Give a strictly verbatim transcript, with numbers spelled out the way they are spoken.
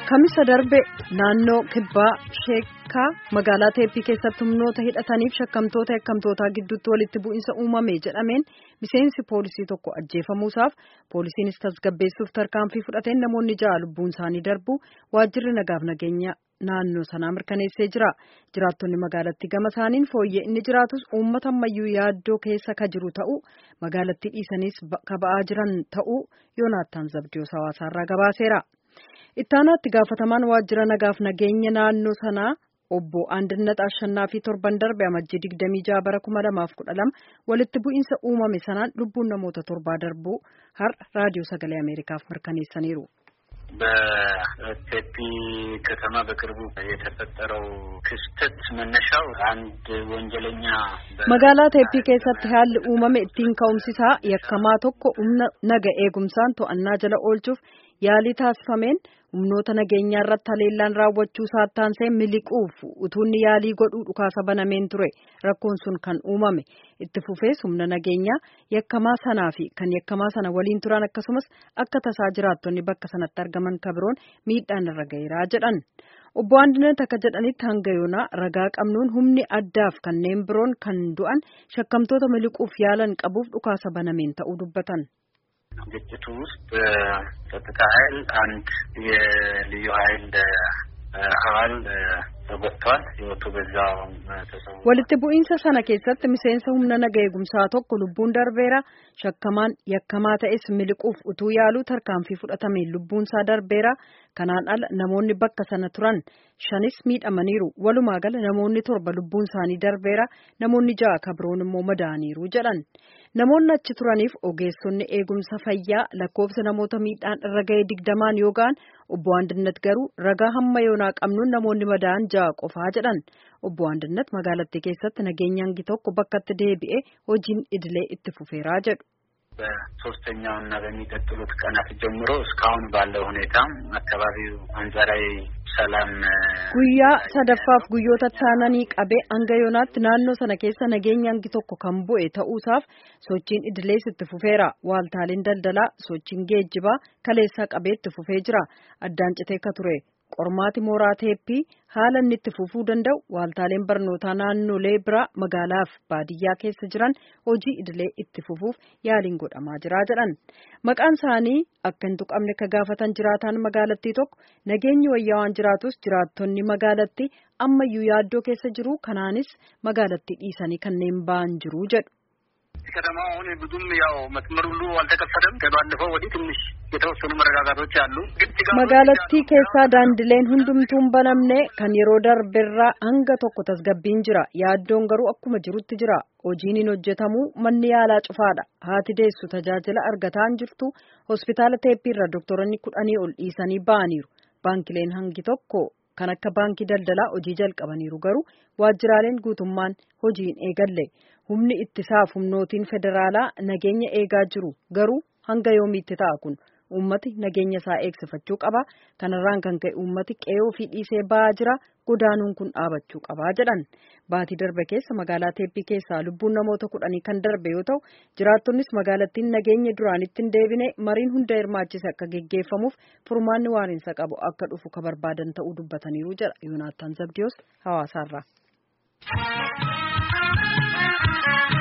Kamisa darbe naannoo kibbaa sheekaa magaalaa Teeppii keessatti humnoota hidhataniif shakkamtoota yakkamtootaa gidduutti walitti bu'insa uumame jedhameen miseensi poolisii tokko ajjeefamuusaaf poolisiinis tasgabbeessuuf tarkaanfii fudhateen namoonni ja'a lubbuun isaanii darbu waajjirri nagaaf nageenya naannoo sanaa mirkaneessee jira. Jiraattonni magaalattii gama isaaniin fooyyee inni jiraatus uummata ammayyuu yaaddoo keessa ka jiru ta'uu magaalattii dhiisaniis kaba'aa jiran ta'uu Yoonaattaan Zabdiyoos hawaasaarraa gabaaseera. Ittaanaatti gaafatamaan waajjira nagaaf nageenya naannoo sanaa obbo Andinnat Ashannaa fi torban darbe amajjii digdamii ja'a bara kuma lamaaf kudha lama walitti bu'iinsa uumame sanaan lubbuun namoota torbaa darbuu har'a raadiyoo sagalee Ameerikaaf mirkaneessaniiru. በቴፒ ከተማ በቅርቡ የተፈጠረው ክስተት መነሻው አንድ ወንጀለኛ magaalaa Teeppii keessatti haalli uumame ittiin ka'umsisaa yakkamaa tokko humna naga eegumsaan to'annaa jala oolchuuf yaalii taasifameen humnoota nageenyaa irratti haleellaan raawwachuu saattaansee miliquuf utuunni yaalii godhuu dhukaasa banameen ture rakkoon sun kan uumame itti fufees humna nageenyaa yakkamaa sanaa fi kan yakkamaa sana waliin turan akkasumas akka tasaa jiraattonni bakka sanatti argaman kabiroon miidhaan irra gaheeraa jedhan. Obbo Andinnat akka jedhanitti hanga yoonaa ragaa qabnuun humni addaaf kanneen biroon kan du'an shakkamtoota miliquuf yaalan qabuuf dhukaasa banameen ta'uu dubbatan. ግጭቱ ውስጥ ጸጥታ ኃይል አንድ የልዩ ኃይል አባል ተጎድቷል ህይወቱ በዛው ተሰውቷል walitti bu'iinsa sana keessatti miseensa humna naga eegumsaa tokko lubbuun darbeera shakkamaan yakkamaa ta'es miliquuf utuu yaaluu tarkaanfii fudhatameen lubbuun isaa darbeera kanaan ala namoonni bakka sana turan shanis miidhamaniiru walumaa gala namoonni torba lubbuun isaanii darbeera namoonni ja'a kabiroon immoo madaaniiru jedhan. Namoonni achi turaniif ogeessonni eegumsa fayyaa lakkoofsa namoota miidhaan irra ga'ee digdamaan yoo ga'an obbo Andinnat garuu ragaa hamma yoonaa qabnuun namoonni madaa'an ja'a qofaa jedhan. Obbo Andinnat magaalattii keessatti nageenya hangi tokko bakkatti deebi'ee hojiin idilee itti fufeeraa jedhu. በሶስተኛውና በሚቀጥሉት ቀናት ጀምሮ እስካሁን ባለው ሁኔታ አካባቢው አንዛራዊ ሰላም guyyaa sadaffaaf guyyoota taananii qabee hanga yoonaatti naannoo sana keessa nageenya hangi tokko kan bu'e ta'uusaaf sochiin idilees itti fufeera waaltaaleen daldalaa sochiin geejjibaa kaleessaa qabee itti fufee jira addaan citee ka ture qormaati mooraa Teeppii haala inni itti fufuu danda'u waaltaaleen barnootaa naannolee biraa magaalaaf baadiyyaa keessa jiran hojii idilee itti fufuuf yaaliin godhamaa jira jedhan maqaan isaanii akka hin tuqamne ka gaafatan jiraataan magaalattii tokko nageenyi wayyaa waan jiraatus jiraattonni magaalattii ammayyuu yaaddoo keessa jiru kanaanis magaalattii dhiisanii kanneen ba'an jiru jedhu. ከተማው አሁን ብዙም ያው መስመር ሁሉ አልተከፈተም ከባለፈው ወዲህ ትንሽ የተወሰኑ መረጋጋቶች አሉ magaalattii keessaa daandileen hundumtuun banamne kan yeroo darberraa hanga tokko tasgabbiin jira yaaddoon garuu akkuma jirutti jira hojiin hin hojjetamu manni yaalaa cufaadha haati deessu tajaajila argataa hin jirtu hospitaala Teeppiirra doktoronni kudhanii ol dhiisanii ba'aniiru baankileen hangi tokko kan akka baankii daldalaa hojii jalqabaniiru garuu waajjiraaleen guutummaan hojii hin eegalle humni ittisaaf humnootiin federaalaa nageenya eegaa jiru garuu hanga yoomiitti ta'a kun ummati nageenya isaa eegsifachuu qaba kanarraan kan ka'e ummati qe'ee ofii dhiisee ba'aa jira godaanuun kun dhaabachuu qaba jedhan baatii darbe keessa magaalaa Teeppii keessaa lubbuun namoota kudhanii kan darbe yoo ta'u jiraattonnis magaalattiin nageenya duraanitti hin deebine mariin hunda hirmaachise akka geggeeffamuuf furmaanni waariinsa qabu akka dhufu ka barbaadan ta'uu dubbataniiru jedha Yoonaattaan Zabdiyoos hawaasaarraa.